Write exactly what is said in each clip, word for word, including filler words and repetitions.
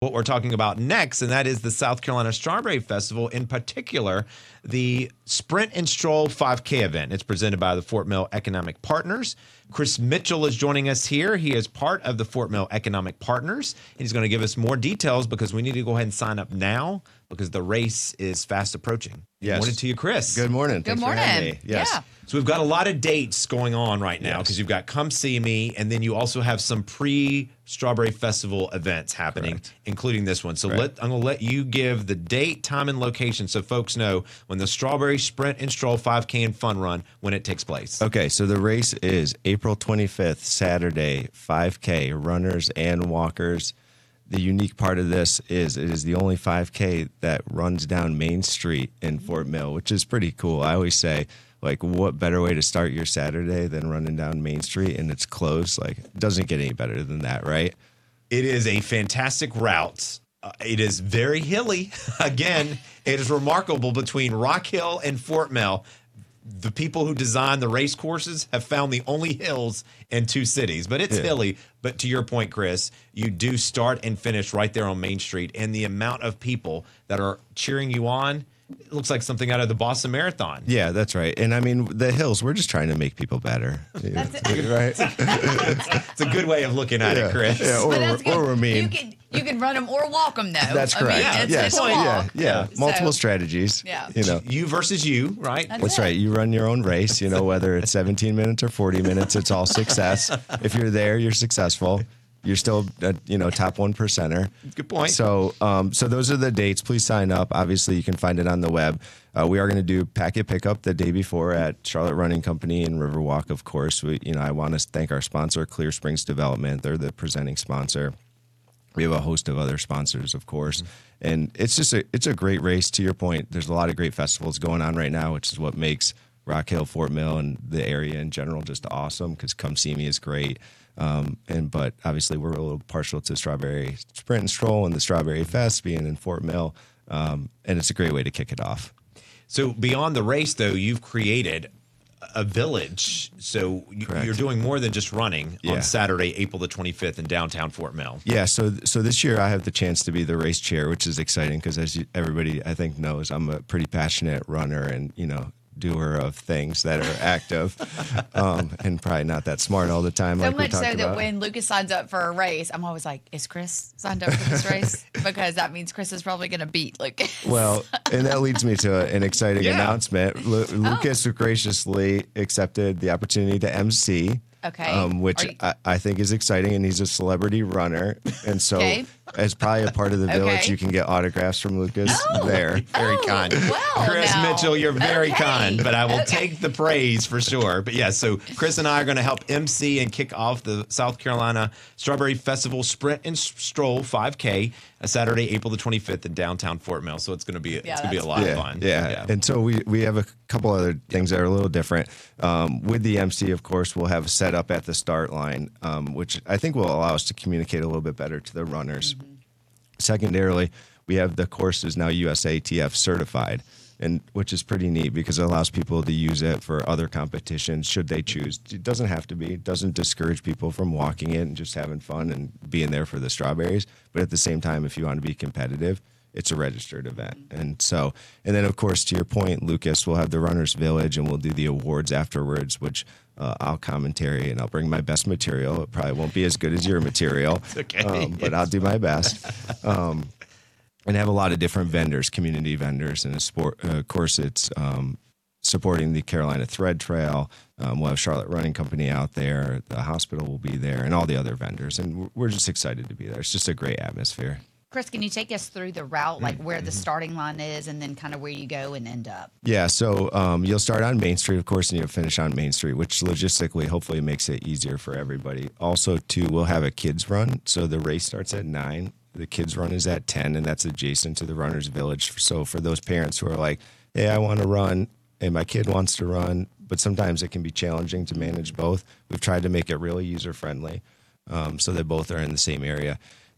what we're talking about next, and that is the South Carolina Strawberry Festival, in particular, the Sprint and Stroll five K event. It's presented by the Fort Mill Economic Partners. Chris Mitchell is joining us here. He is part of the Fort Mill Economic Partners. He's going to give us more details because we need to go ahead and sign up now because the race is fast approaching. Yes. Good morning to you, Chris. Good morning. Good Thanks morning. For having me. Yes. Yeah. So we've got a lot of dates going on right now because Yes. you've got Come See Me, and then you also have some pre-Strawberry Festival events happening, Correct. including this one. So Correct. let, I'm going to let you give the date, time, and location so folks know when the Strawberry Sprint and Stroll five K and Fun Run, when it takes place. Okay, so the race is April twenty-fifth, Saturday, five K, runners and walkers. The unique part of this is it is the only five K that runs down Main Street in Fort Mill, which is pretty cool. I always say, like, what better way to start your Saturday than running down Main Street and it's closed? Like, it doesn't get any better than that, right? It is a fantastic route. Uh, it is very hilly. Again, it is remarkable between Rock Hill and Fort Mill. The people who design the race courses have found the only hills in two cities, but it's Yeah. hilly. But to your point, Chris, you do start and finish right there on Main Street, and the amount of people that are cheering you on, it looks like something out of the Boston Marathon. Yeah, that's right. And I mean, the hills, we're just trying to make people better. That's right? It's a good way of looking at Yeah. it, Chris. Yeah, or, But that's good. or we're mean. You can you can run them or walk them though. That's I correct. mean, Yeah, it's, yes. it's a point. walk. Yeah, yeah. So- Multiple strategies. Yeah. You know. You versus you, right? That's That's it. right. You run your own race, you know, whether it's seventeen minutes or forty minutes, it's all success. If you're there, you're successful. You're still, a, you know, top one percenter. Good point. So, um, so those are the dates. Please sign up. Obviously, you can find it on the web. Uh, we are going to do packet pickup the day before at Charlotte Running Company and Riverwalk, of course. We, you know, I want to thank our sponsor, Clear Springs Development. They're the presenting sponsor. We have a host of other sponsors, of course, and it's just a it's a great race. To your point, there's a lot of great festivals going on right now, which is what makes Rock Hill, Fort Mill, and the area in general just awesome. Because Come See Me is great, um, and but obviously we're a little partial to Strawberry Sprint and Stroll and the Strawberry Fest being in Fort Mill, um, and it's a great way to kick it off. So beyond the race, though, you've created a village. So you, Correct. you're doing more than just running Yeah. on Saturday, April the twenty-fifth in downtown Fort Mill. Yeah, so so this year I have the chance to be the race chair, which is exciting because as you, everybody I think knows, I'm a pretty passionate runner and you know doer of things that are active, um, and probably not that smart all the time. So like we much so talked that about. when Lucas signs up for a race, I'm always like, "Is Chris signed up for this race?" Because that means Chris is probably going to beat Lucas. Well, and that leads me to an exciting Yeah. announcement. Lu- Lucas graciously accepted the opportunity to M C. Okay. Um, which Are you- I, I think is exciting, and he's a celebrity runner, and so Okay. as probably a part of the village, Okay. you can get autographs from Lucas Oh. there. Very Oh, kind. well, Chris now. Mitchell, you're very Okay. kind, but I will Okay. take the praise for sure. But yeah, so Chris and I are going to help M C and kick off the South Carolina Strawberry Festival Sprint and Stroll five K, a Saturday, April the twenty-fifth in downtown Fort Mill. So it's going to be Yeah, it's going to be a that's lot yeah, of fun. Yeah. And so we, we have a couple other things that are a little different. Um, with the M C, of course, we'll have set up at the start line, um, which I think will allow us to communicate a little bit better to the runners. Mm-hmm. Secondarily, we have the course is now U S A T F certified, and which is pretty neat because it allows people to use it for other competitions should they choose. It doesn't have to be. It doesn't discourage people from walking it and just having fun and being there for the strawberries. But at the same time, if you want to be competitive, it's a registered event. And so, and then of course, to your point, Lucas, we'll have the Runners Village and we'll do the awards afterwards, which uh, I'll commentary and I'll bring my best material. It probably won't be as good as your material, okay. um, but I'll do my best. Um, and have a lot of different vendors, community vendors, and a sport, uh, of course, it's um, supporting the Carolina Thread Trail. Um, we'll have Charlotte Running Company out there. The hospital will be there, and all the other vendors. And we're- we're just excited to be there. It's just a great atmosphere. Chris, can you take us through the route, like where Mm-hmm. the starting line is, and then kind of where you go and end up? Yeah, so um, you'll start on Main Street, of course, and you'll finish on Main Street, which logistically hopefully makes it easier for everybody. Also, too, we'll have a kids run. So the race starts at nine. The kids run is at ten, and that's adjacent to the Runners Village. So for those parents who are like, hey, I want to run, and my kid wants to run, but sometimes it can be challenging to manage both, we've tried to make it really user-friendly um, so that both are in the same area.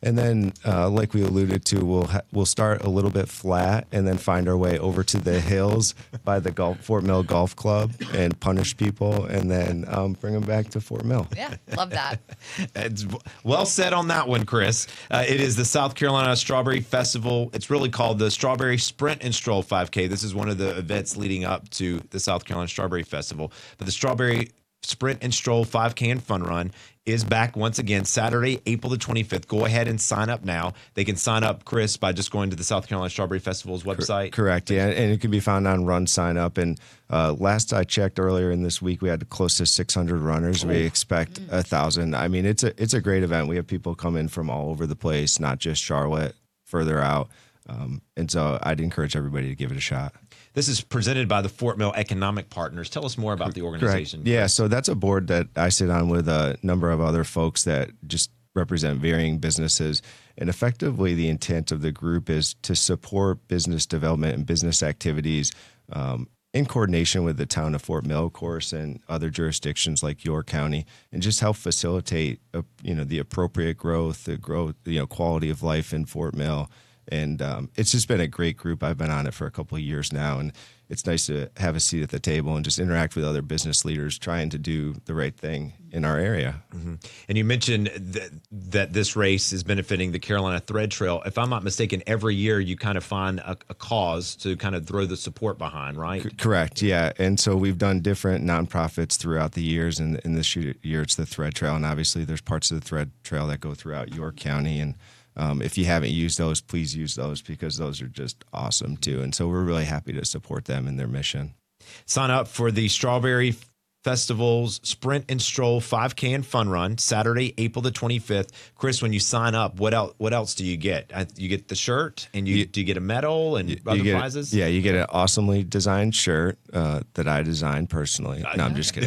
And then, uh, like we alluded to, we'll ha- we'll start a little bit flat and then find our way over to the hills by the golf, Fort Mill Golf Club and punish people, and then um, bring them back to Fort Mill. Yeah, love that. It's well said on that one, Chris. Uh, it is the South Carolina Strawberry Festival. It's really called the Strawberry Sprint and Stroll five K. This is one of the events leading up to the South Carolina Strawberry Festival. But the Strawberry Sprint and Stroll five K and Fun Run is back once again Saturday, April the twenty-fifth. Go ahead and sign up now. They can sign up, Chris, by just going to the South Carolina Strawberry Festival's website. Correct, yeah, and it can be found on Run Sign Up. And uh, last I checked earlier in this week, we had close to six hundred runners. We expect a thousand. I mean, it's a it's a great event. We have people come in from all over the place, not just Charlotte, further out. Um, and so I'd encourage everybody to give it a shot. This is presented by the Fort Mill Economic Partners. Tell us more about the organization. Correct. Yeah, so that's a board that I sit on with a number of other folks that just represent varying businesses. And effectively, the intent of the group is to support business development and business activities um, in coordination with the town of Fort Mill, of course, and other jurisdictions like York County, and just help facilitate, uh, you know, the appropriate growth, the growth, you know, quality of life in Fort Mill. And um, it's just been a great group. I've been on it for a couple of years now, and it's nice to have a seat at the table and just interact with other business leaders trying to do the right thing in our area. Mm-hmm. And you mentioned th- that this race is benefiting the Carolina Thread Trail. If I'm not mistaken, every year you kind of find a, a cause to kind of throw the support behind, right? C- correct, yeah. And so we've done different nonprofits throughout the years, and in this year it's the Thread Trail, and obviously there's parts of the Thread Trail that go throughout York County. And Um, if you haven't used those, please use those because those are just awesome too. And so we're really happy to support them in their mission. Sign up for the Strawberry Festival's Sprint and Stroll five K and Fun Run Saturday, April the twenty-fifth. Chris, when you sign up, what else? What else do you get? You get the shirt, and you, you do you get a medal and you, other you get, prizes? Yeah, you get an awesomely designed shirt uh, that I designed personally. No, I'm just kidding.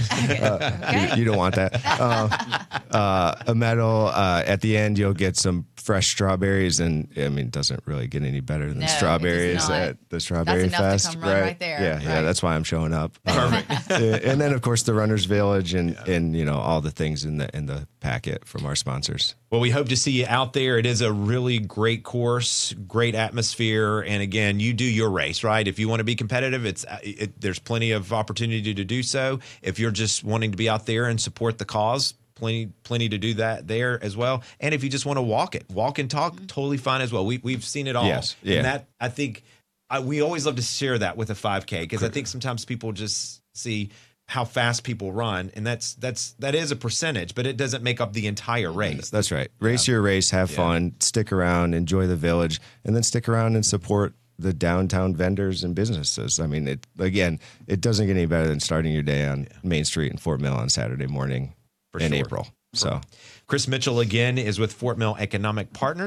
Uh, you, you don't want that. Uh, uh, a medal. Uh, at the end, you'll get some fresh strawberries, and I mean, it doesn't really get any better than No, it does strawberries not. at the Strawberry That's enough to Fest, come run right? right there, Yeah, right. yeah. That's why I'm showing up. Perfect. And then, of course, the Runners Village and yeah. and you know all the things in the in the packet from our sponsors. Well, we hope to see you out there. It is a really great course, great atmosphere, and again, you do your race, right? If you want to be competitive, it's it, there's plenty of opportunity to do so. If you're just wanting to be out there and support the cause, plenty plenty to do that there as well. And if you just want to walk it, walk and talk, mm-hmm. totally fine as well. We we've seen it all. Yes, yeah. And that I think I, we always love to share that with a five K because I think sometimes people just see how fast people run, and that's that's that is a percentage, but it doesn't make up the entire race. That's right. Race yeah. your race, have yeah. fun, stick around, enjoy the village, and then stick around and support the downtown vendors and businesses. I mean, it again, it doesn't get any better than starting your day on yeah. Main Street in Fort Mill on Saturday morning. For in sure. April. So, Chris Mitchell again is with Fort Mill Economic Partners.